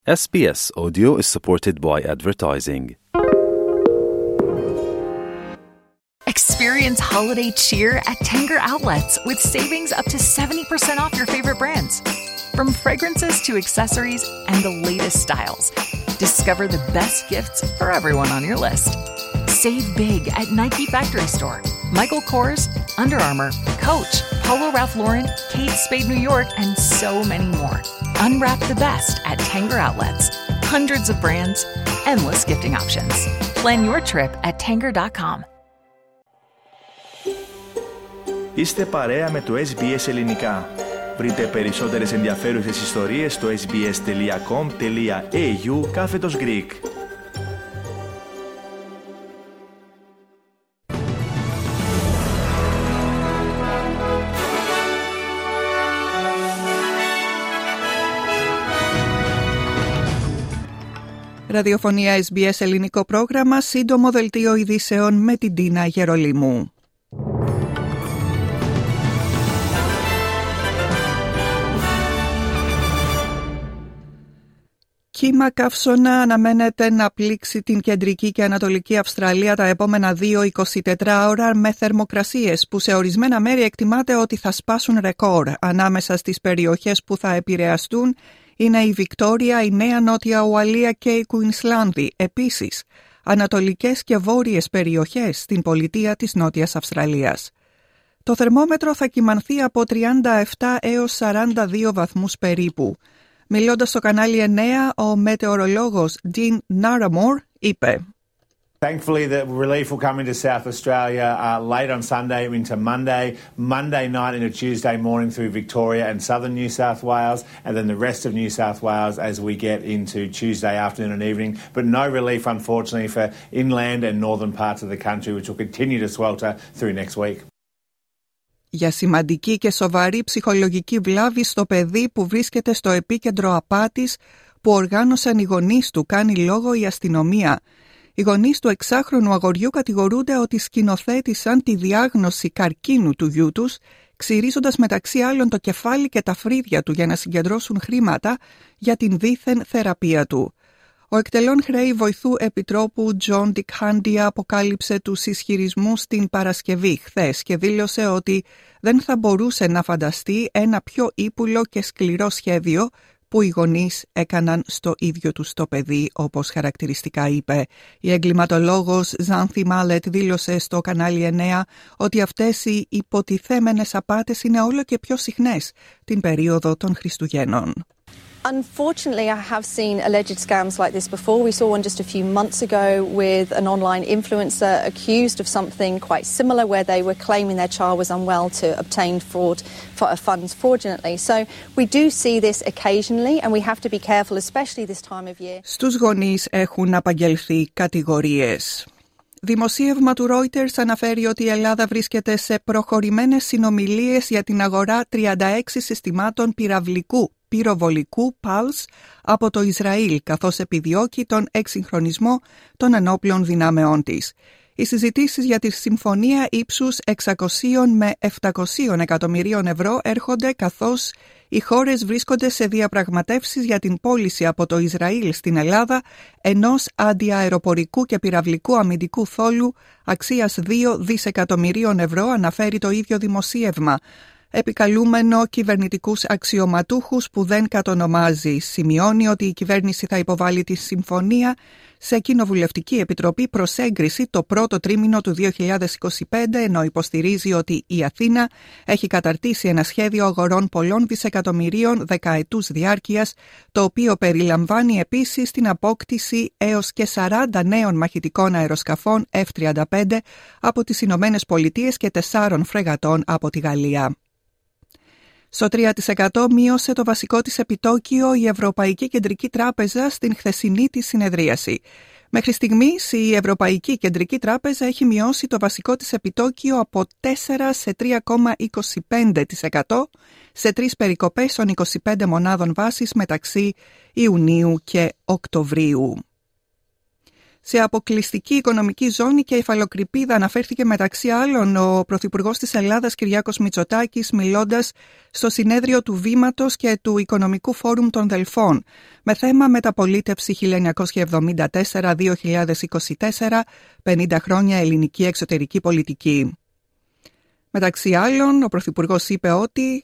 SBS Audio is supported by advertising. Experience holiday cheer at Tanger Outlets with savings up to 70% off your favorite brands. From fragrances to accessories and the latest styles, discover the best gifts for everyone on your list. Save big at Nike Factory Store, Michael Kors, Under Armour, Coach, Polo Ralph Lauren, Kate Spade New York, and so many more. Unwrap the best at Tanger Outlets. Hundreds of brands, endless gifting options. Plan your trip at tanger.com. Είστε παρέα με το SBS Ελληνικά. Βρείτε περισσότερες ενδιαφέρουσες ιστορίες στο sbs.com.au/Greek. Ραδιοφωνία SBS ελληνικό πρόγραμμα, σύντομο δελτίο ειδήσεων με την Τίνα Γερολίμου. Κύμα καύσωνα αναμένεται να πλήξει την κεντρική και ανατολική Αυστραλία τα επόμενα 2-24 ώρα με θερμοκρασίες που σε ορισμένα μέρη εκτιμάται ότι θα σπάσουν ρεκόρ. Ανάμεσα στις περιοχές που θα επηρεαστούν είναι η Βικτόρια, η Νέα Νότια Ουαλία και η Κουινσλάνδη. Επίσης, ανατολικές και βόρειες περιοχές στην πολιτεία της Νότιας Αυστραλίας. Το θερμόμετρο θα κυμανθεί από 37 έως 42 βαθμούς περίπου. Μιλώντας στο κανάλι 9, ο μετεωρολόγος Dean Naramore είπε Thankfully, the relief will come into South Australia late on Sunday into Monday night into Tuesday morning through Victoria and southern New South Wales, and then the rest of New South Wales as we get into Tuesday afternoon and evening. But no relief, unfortunately, for inland and northern parts of the country, which will continue to swelter through next week. Για σημαντική και σοβαρή ψυχολογική βλάβη στο παιδί που βρίσκεται στο επίκεντρο απάτης που οργάνωσαν οι γονείς του, κάνει λόγο η αστυνομία. Οι γονείς του 6χρονου αγοριού κατηγορούνται ότι σκηνοθέτησαν τη διάγνωση καρκίνου του γιού τους, ξυρίζοντας μεταξύ άλλων το κεφάλι και τα φρύδια του για να συγκεντρώσουν χρήματα για την δίθεν θεραπεία του. Ο εκτελών χρέη βοηθού επιτρόπου Τζον Ντικχάντια αποκάλυψε τους ισχυρισμούς την Παρασκευή χθες και δήλωσε ότι δεν θα μπορούσε να φανταστεί ένα πιο ύπουλο και σκληρό σχέδιο που οι γονείς έκαναν στο ίδιο τους το παιδί, όπως χαρακτηριστικά είπε. Η εγκληματολόγος Ζάνθι Μάλετ δήλωσε στο κανάλι 9 ότι αυτές οι υποτιθέμενες απάτες είναι όλο και πιο συχνές την περίοδο των Χριστουγέννων. Unfortunately, I have seen alleged scams like this before. We saw one just a few months ago with an online influencer accused of something quite similar where they were claiming their child was unwell to obtain funds fraudulently. So we do see this occasionally and we have to be careful, especially this time of year. Στους γονείς έχουν απαγγελθεί κατηγορίες. Δημοσίευμα του Reuters αναφέρει ότι η Ελλάδα βρίσκεται σε προχωρημένες συνομιλίες για την αγορά 36 συστημάτων πυροβολικού PALS από το Ισραήλ, καθώς επιδιώκει τον εξυγχρονισμό των ενόπλων δυνάμεών της. Οι συζητήσεις για τη συμφωνία ύψους 600 με 700 εκατομμυρίων ευρώ έρχονται καθώς οι χώρες βρίσκονται σε διαπραγματεύσεις για την πώληση από το Ισραήλ στην Ελλάδα ενός αντιαεροπορικού και πυραυλικού αμυντικού θόλου αξίας 2 δισεκατομμυρίων ευρώ, αναφέρει το ίδιο δημοσίευμα, επικαλούμενο κυβερνητικούς αξιωματούχους που δεν κατονομάζει. Σημειώνει ότι η κυβέρνηση θα υποβάλει τη συμφωνία σε κοινοβουλευτική επιτροπή προς έγκριση το πρώτο τρίμηνο του 2025, ενώ υποστηρίζει ότι η Αθήνα έχει καταρτήσει ένα σχέδιο αγορών πολλών δισεκατομμυρίων δεκαετούς διάρκειας, το οποίο περιλαμβάνει επίσης την απόκτηση έως και 40 νέων μαχητικών αεροσκαφών F-35 από τις Ηνωμένες Πολιτείες και 4 φρεγατών από τη Γαλλία. Στο 3% μείωσε το βασικό της επιτόκιο η Ευρωπαϊκή Κεντρική Τράπεζα στην χθεσινή της συνεδρίαση. Μέχρι στιγμής η Ευρωπαϊκή Κεντρική Τράπεζα έχει μειώσει το βασικό της επιτόκιο από 4 σε 3,25% σε 3 περικοπές των 25 μονάδων βάσης μεταξύ Ιουνίου και Οκτωβρίου. Σε αποκλειστική οικονομική ζώνη και υφαλοκρηπίδα αναφέρθηκε μεταξύ άλλων ο Πρωθυπουργός της Ελλάδας Κυριάκος Μητσοτάκης, μιλώντας στο συνέδριο του Βήματος και του Οικονομικού Φόρουμ των Δελφών με θέμα μεταπολίτευση 1974-2024, 50 χρόνια ελληνική εξωτερική πολιτική. Μεταξύ άλλων, ο Πρωθυπουργός είπε ότι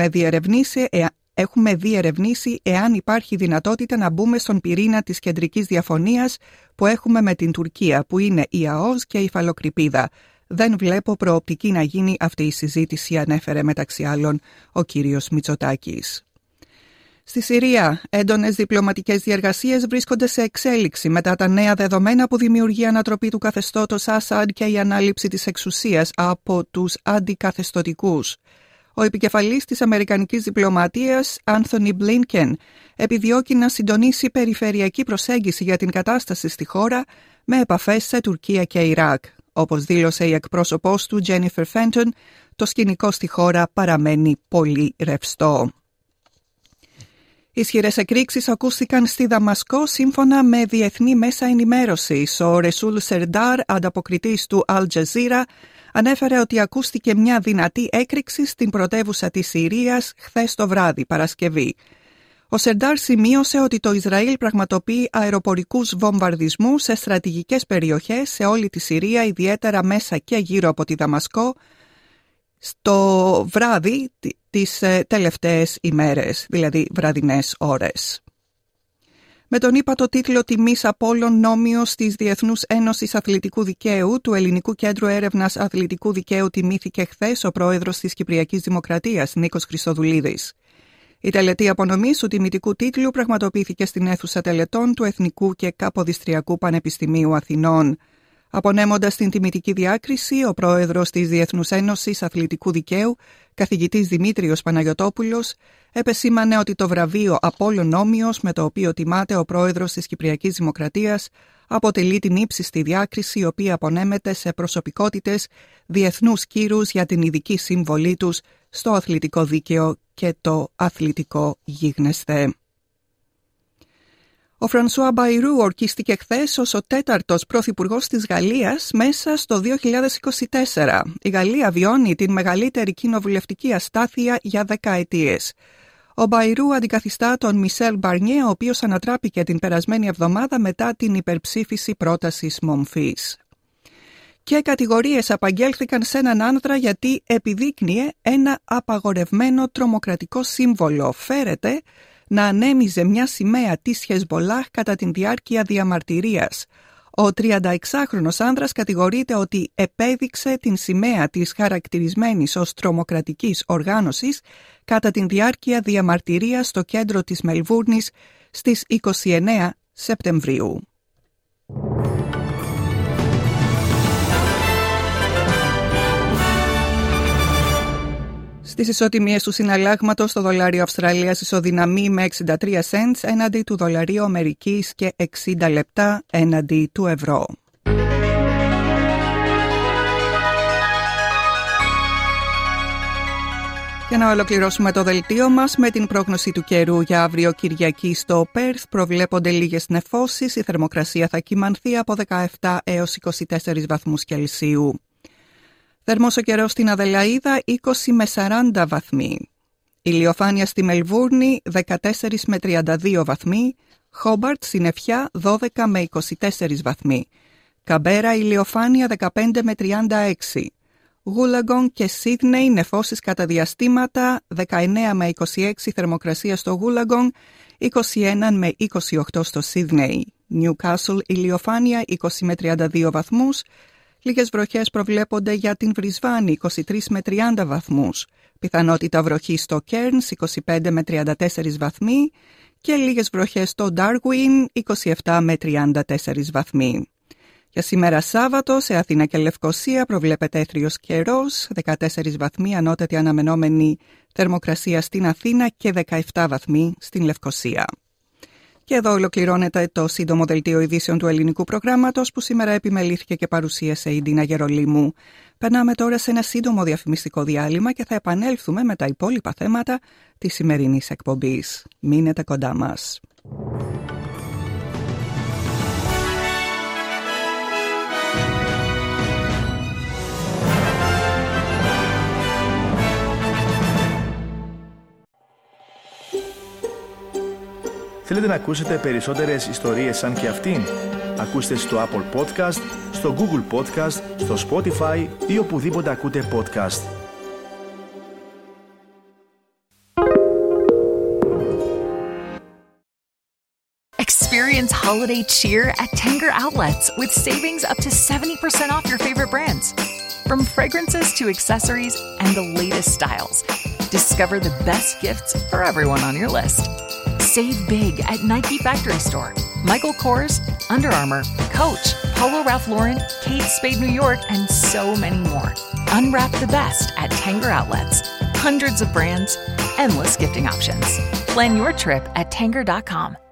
έχουμε διερευνήσει εάν υπάρχει δυνατότητα να μπούμε στον πυρήνα της κεντρικής διαφωνίας που έχουμε με την Τουρκία, που είναι η ΑΟΣ και η υφαλοκρηπίδα. Δεν βλέπω προοπτική να γίνει αυτή η συζήτηση, ανέφερε μεταξύ άλλων ο κύριος Μητσοτάκης. Στη Συρία, έντονες διπλωματικές διεργασίες βρίσκονται σε εξέλιξη μετά τα νέα δεδομένα που δημιουργεί η ανατροπή του καθεστώτος Ασάντ και η ανάληψη της εξουσίας από τους αντικαθεστωτικούς. Ο επικεφαλής της αμερικανικής διπλωματίας, Άνθονι Μπλίνκεν, επιδιώκει να συντονίσει περιφερειακή προσέγγιση για την κατάσταση στη χώρα με επαφές σε Τουρκία και Ιράκ. Όπως δήλωσε η εκπρόσωπός του, Τζένιφερ Φέντον, το σκηνικό στη χώρα παραμένει πολύ ρευστό. Ισχυρές εκρήξεις ακούστηκαν στη Δαμασκό σύμφωνα με διεθνή μέσα ενημέρωσης. Ο Ρεσούλ Σερντάρ, ανταποκριτής του Al Jazeera, ανέφερε ότι ακούστηκε μια δυνατή έκρηξη στην πρωτεύουσα της Συρίας χθες το βράδυ, Παρασκευή. Ο Σερντάρ σημείωσε ότι το Ισραήλ πραγματοποιεί αεροπορικούς βομβαρδισμούς σε στρατηγικές περιοχές σε όλη τη Συρία, ιδιαίτερα μέσα και γύρω από τη Δαμασκό, στο βράδυ τις τελευταίες ημέρες, δηλαδή βραδινές ώρες. Με τον ύπατο τίτλο «Τιμής Απόλλων Νόμιος» της Διεθνούς Ένωσης Αθλητικού Δικαίου του Ελληνικού Κέντρου Έρευνας Αθλητικού Δικαίου τιμήθηκε χθες ο πρόεδρος της Κυπριακής Δημοκρατίας, Νίκος Χριστοδουλίδης. Η τελετή απονομής του τιμητικού τίτλου πραγματοποιήθηκε στην αίθουσα τελετών του Εθνικού και Καποδιστριακού Πανεπιστημίου Αθηνών. Απονέμοντας την τιμητική διάκριση, ο πρόεδρος της Διεθνούς Ένωσης Αθλητικού Δικαίου, καθηγητής Δημήτριος Παναγιωτόπουλος, επεσήμανε ότι το βραβείο Απόλλων Νόμιος, με το οποίο τιμάται ο πρόεδρος της Κυπριακής Δημοκρατίας, αποτελεί την ύψιστη διάκριση, η οποία απονέμεται σε προσωπικότητες διεθνούς κύρους για την ειδική συμβολή τους στο αθλητικό δίκαιο και το αθλητικό γίγνεσθε. Ο Φρανσουά Μπαϊρού ορκίστηκε χθες ως ο τέταρτος πρωθυπουργός της Γαλλίας μέσα στο 2024. Η Γαλλία βιώνει την μεγαλύτερη κοινοβουλευτική αστάθεια για 10 ετίες. Ο Μπαϊρού αντικαθιστά τον Μισελ Μπαρνιέ, ο οποίος ανατράπηκε την περασμένη εβδομάδα μετά την υπερψήφιση πρότασης μομφής. Και κατηγορίες απαγγέλθηκαν σε έναν άνδρα γιατί επιδείκνυε ένα απαγορευμένο τρομοκρατικό σύμβολο. Φέρεται να ανέμιζε μια σημαία της Χεσμπολάχ κατά την διάρκεια διαμαρτυρίας. Ο 36χρονος άνδρας κατηγορείται ότι επέδειξε την σημαία της χαρακτηρισμένης ως τρομοκρατικής οργάνωσης κατά την διάρκεια διαμαρτυρίας στο κέντρο της Μελβούρνης στις 29 Σεπτεμβρίου. Στις ισοτιμίες του συναλλάγματος, το δολάριο Αυστραλίας ισοδυναμεί με 63 cents έναντι του δολαρίου Αμερικής και 60 λεπτά έναντι του ευρώ. Για να ολοκληρώσουμε το δελτίο μας με την πρόγνωση του καιρού για αύριο Κυριακή στο Πέρθ, προβλέπονται λίγες νεφώσεις, η θερμοκρασία θα κυμανθεί από 17 έως 24 βαθμούς Κελσίου. Θερμός ο καιρός στην Αδελαΐδα 20 με 40 βαθμοί. Ηλιοφάνεια στη Μελβούρνη 14 με 32 βαθμοί. Χόμπαρτ συννεφιά 12 με 24 βαθμοί. Καμπέρα ηλιοφάνεια 15 με 36. Γούλαγκον και Σίδνεϊ νεφώσεις κατά διαστήματα 19 με 26 θερμοκρασία στο Γούλαγκον, 21 με 28 στο Σίδνεϊ. Νιουκάσλ ηλιοφάνεια 20 με 32 βαθμούς. Λίγες βροχές προβλέπονται για την Βρισβάνη 23 με 30 βαθμούς. Πιθανότητα βροχής στο Κέρνς 25 με 34 βαθμοί και λίγες βροχές στο Ντάρουιν 27 με 34 βαθμοί. Για σήμερα Σάββατο σε Αθήνα και Λευκοσία προβλέπεται έθριος καιρός, 14 βαθμοί ανώτατη αναμενόμενη θερμοκρασία στην Αθήνα και 17 βαθμοί στην Λευκοσία. Και εδώ ολοκληρώνεται το σύντομο δελτίο ειδήσεων του ελληνικού προγράμματος που σήμερα επιμελήθηκε και παρουσίασε η Ντίνα Γερολίμου. Περνάμε τώρα σε ένα σύντομο διαφημιστικό διάλειμμα και θα επανέλθουμε με τα υπόλοιπα θέματα της σημερινής εκπομπής. Μείνετε κοντά μας. Θέλετε να ακούσετε περισσότερες ιστορίες σαν και αυτήν? Ακούστε στο Apple Podcast, στο Google Podcast, στο Spotify ή οπουδήποτε ακούτε podcast. Experience holiday cheer at Tanger Outlets with savings up to 70% off your favorite brands. From fragrances to accessories and the latest styles, discover the best gifts for everyone on your list. Save big at Nike Factory Store, Michael Kors, Under Armour, Coach, Polo Ralph Lauren, Kate Spade New York, and so many more. Unwrap the best at Tanger Outlets. Hundreds of brands, endless gifting options. Plan your trip at Tanger.com.